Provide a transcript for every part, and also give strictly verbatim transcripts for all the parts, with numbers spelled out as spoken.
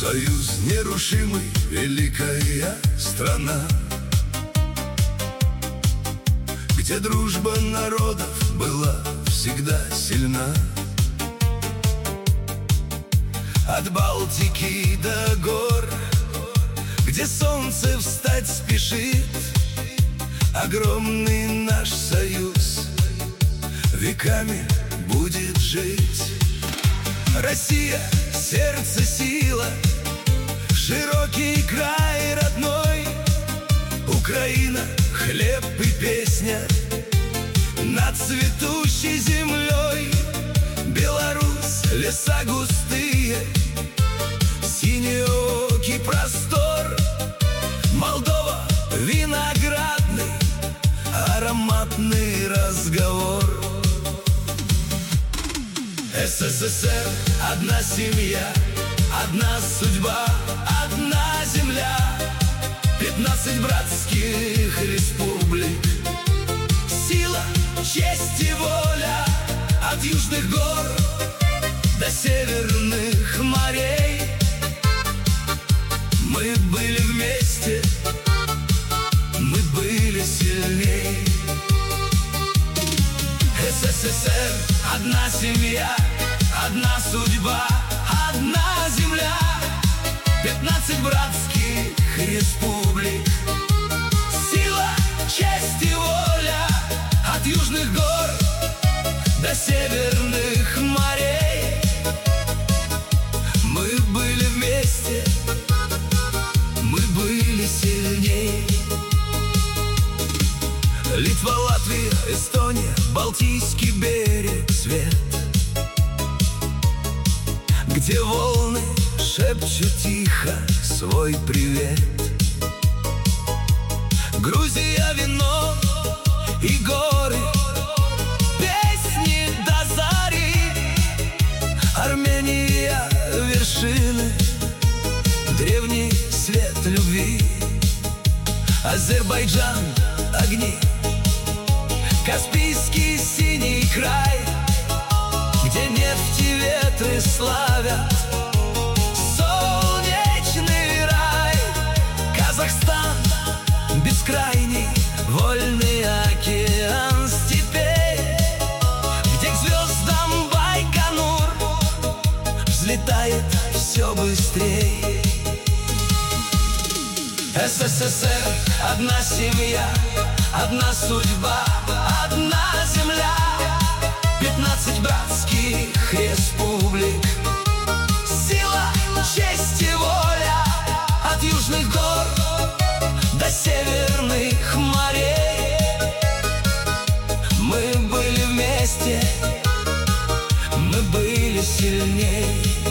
Союз нерушимый, великая страна, где дружба народов была всегда сильна. От Балтики до гор, где солнце встать спешит, огромный наш союз веками будет жить. Россия — сердце, сила, широкий край родной. Украина — хлеб и песня над цветущей землей. Беларусь — леса густые, синеокий простор. Молдова — виноградный, ароматный разговор. СССР — одна семья, одна судьба, одна земля. Пятнадцать братских республик, сила, честь и воля. От южных гор до северных морей мы были вместе, мы были сильней. СССР — одна семья, одна судьба, одна земля. Пятнадцать братских республик, сила, честь и воля. От южных гор до северных морей мы были вместе, мы были сильней. Литва, Латвия, Эстония, Балтийский берег, свет, где волны шепчут тихо свой привет. Грузия — вино и горы, песни до зари. Армения — вершины, древний свет любви. Азербайджан — огни, Каспийский синий край, где нефть и ветры славят солнечный рай. Казахстан — бескрайний, вольный океан степей, где к звездам Байконур взлетает все быстрей. СССР — одна семья, одна судьба, одна земля. Пятнадцать братских республик, сила, честь и воля. От южных гор до северных морей мы были вместе, мы были сильней.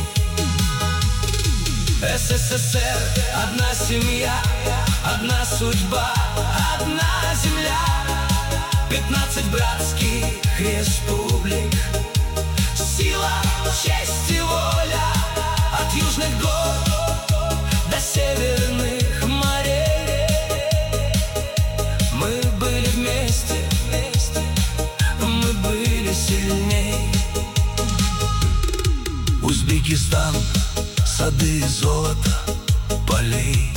СССР — одна семья, одна судьба, одна земля. Пятнадцать братских республик, сила, честь и воля. От южных гор до северных морей мы были вместе, мы были сильней. Узбекистан — сады золота, полей.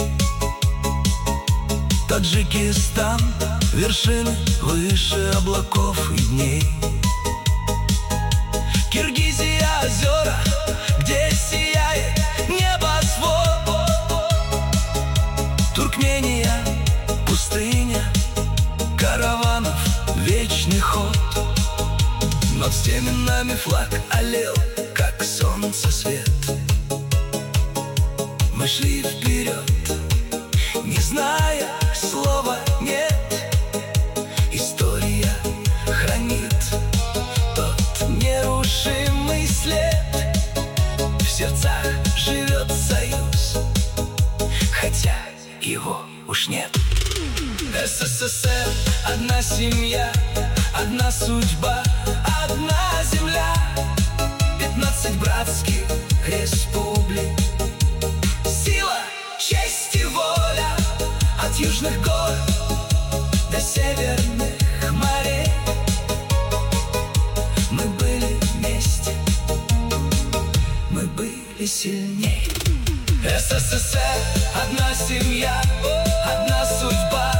Таджикистан — вершины выше облаков и дней. Киргизия — озера, где сияет небосвод. Туркмения — пустыня, караванов вечный ход. Над стенами флаг алел, как солнце свет. Мы шли вперед, не зная слова «нет». История хранит тот нерушимый след. В сердцах живет союз, хотя его уж нет. СССР — одна семья, одна судьба, одна земля. Пятнадцать братских республик, сила, честь и воля. От южных гор до северных морей мы были вместе, мы были сильней. СССР, одна семья, одна судьба.